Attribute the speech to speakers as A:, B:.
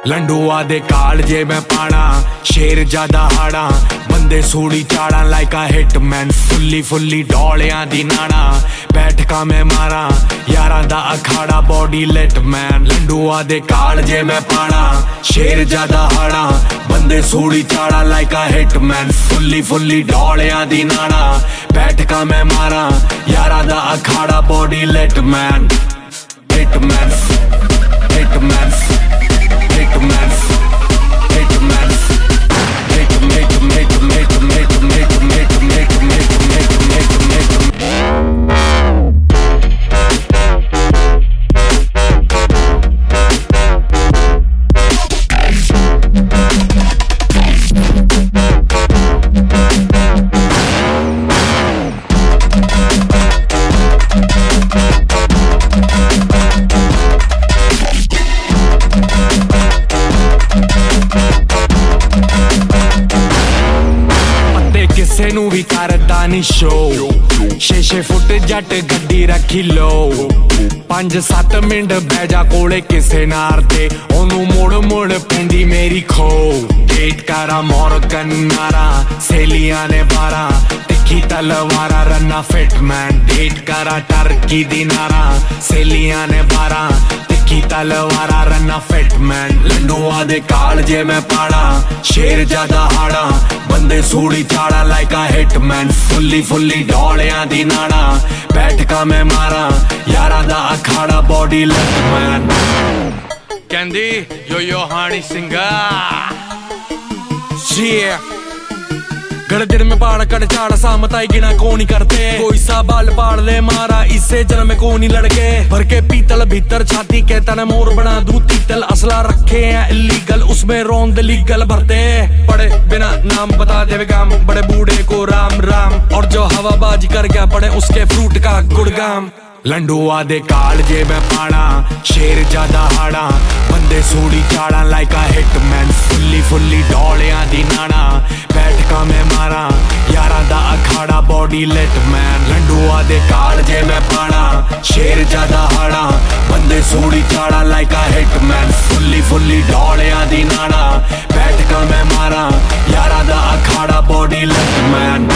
A: लंडूआ दे काल जे मैं पाना शेर ज्यादा हाड़ा बंदे सूड़ी चाड़ा लाइक आ हिटमैन फुल्ली फुल्ली डोलियां दी नाड़ा बैठका मैं मारा यारा दा अखाड़ा बॉडी लेट मैन लंडूआ दे काल जे मैं पाना शेर ज्यादा हाड़ा बंदे सूड़ी चाड़ा लाइक आ हिटमैन फुल्ली फुल्ली डोलियां दी नाड़ा बैठका मैं मारा यारा दा अखाड़ा बॉडी लेट मैन हिटमैन हिटमैन ਕਿਸੇ ਨੂੰ ਵੀ ਕਰਦਾ ਨੀ ਸ਼ੋ 6-6 ਫੁੱਟ ਜੱਟ ਗੱਡੀ ਰੱਖੀ ਲੋ 5-7 ਮਿੰਟ ਬਹਿ ਜਾ ਕੋਲੇ ਕਿਸੇ ਨਾਰ ਤੇ ਉਹਨੂੰ ਮੁੜ ਮੁੜ ਪੈਂਦੀ ਮੇਰੀ ਖੋ ਡੇਟ ਕਰਾ ਮੋਰਗਨ ਨਾਰਾ ਸੇਲੀਆਂ ਨੇ 12 ਤਿੱਖੀ ਤਲਵਾਰਾ ਰੰਨਾ ਫਿਟਮੈਨ ਡੇਟ ਕਰਾ ਟਰਕੀ ਦੀ ਨਾਰਾ ਸੇਲੀਆਂ ਨੇ 12 की तलवारा रन्ना फिटमैन लंडूआ दे काल जे मैं पाड़ा शेर ज्यादा हाड़ा बंदे सूड़ी चाड़ा लाइक आ हिटमैन फुल्ली फुल्ली डोलियां दी नाड़ा बैठका मैं मारा यारा दा अखाड़ा बॉडी लेटमैन कहंदी यो यो हानी सिंगा गड़ दिन में पाड़ कड़ चाड़ सामताई गिना को नहीं करते कोई सा बाल पाड़ ले मारा इससे जन्म में को नहीं लड़के भर के पीतल भीतर छाती के तने मोर बना दूं तीतल असला रखे हैं इलीगल उसमें रोंद लीगल भरते पड़े बिना नाम बता दे गाम बड़े बूढ़े को राम राम और जो हवाबाजी कर गया पड़े उसके फ्रूट का गुड़गाम लंडूआ दे काल जे मैं पाड़ा शेर ज्यादा हाड़ा बंदे सूड़ी चाड़ा लाइक आ हिटमैन फुल्ली फुल्ली डोलियां दी नाड़ा बैठका मैं मारा यारा दा अखाड़ा बॉडी लेट मैन लंडूआ दे काल जे मैं पाड़ा शेर ज्यादा हाड़ा बंदे सूड़ी चाड़ा लाइक आ हिटमैन फुल्ली फुल्ली डोलियां दी नाड़ा बैठका मैं मारा यारा दा अखाड़ा बॉडी लेट मैन